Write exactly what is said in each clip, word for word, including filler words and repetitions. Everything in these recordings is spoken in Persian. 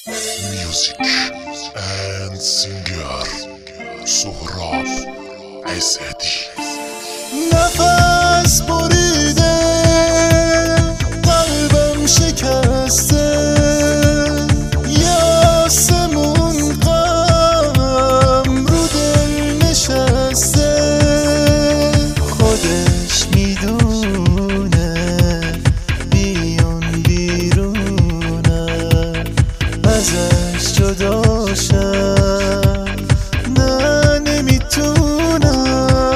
Music and singer سهراب اسدی. نفس بریده قلبم شکسته، یه آسمون غم رو دل نشسته، خودش میدونه بیون بیرونه ازش جدا شم، نه نمیتونم.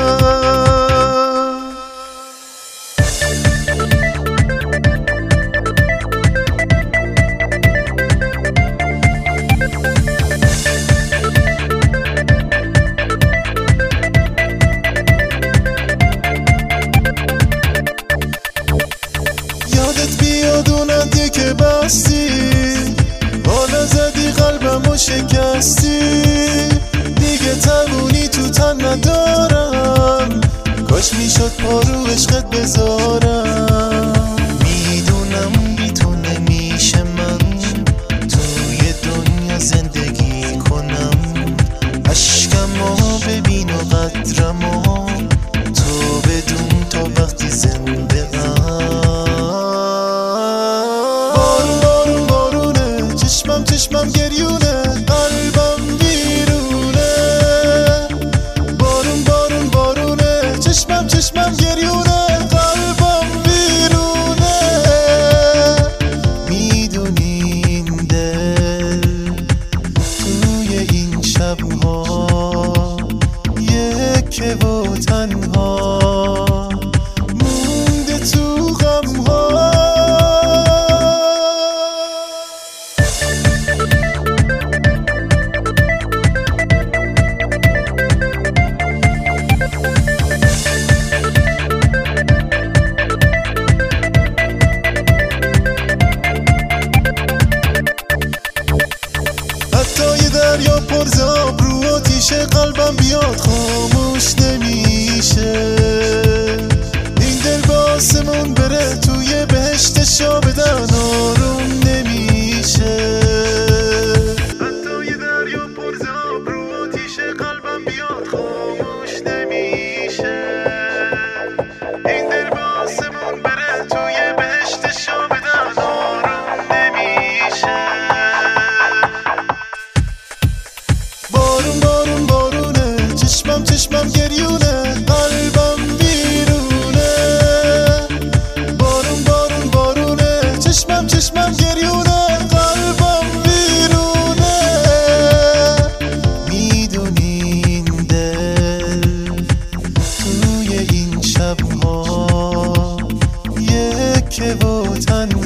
یادت بیاد اون عدیه که بستی، بالا زدی قلبمو شکستی، دیگه تمونی تو تن ندارم، کاش میشد پا رو عشقت بذارم. میدونم بی تو نمیشه من توی دنیا زندگی کنم، عشقمو ببین و قدرمو تو بدون تا وقتی زنده ام. چشمم گریونه قلبم ویرونه، بارون بارون بارونه، چشمم چشمم گریونه قلبم ویرونه. میدونی این دل توی این شبها یکه و تنها مونده تو غمها. دریا پرزاب رو آتیشه قلبم بیاد خاموش نمیشه، این دل به آسمون بره توی بهشت شا بدن آروم نمیشه. حتی یه دریا پرزاب رو آتیشه قلبم بیاد خاموش نمیشه، این دل به آسمون بره توی بهشت شا بدن آروم نمیشه. بارون بارون بارونه، چشمم چشمم گریونه قلبم ویرونه، بارون بارون بارونه، چشمم چشمم گریونه قلبم ویرونه. میدونی این دل توی این شبها یکه و تنها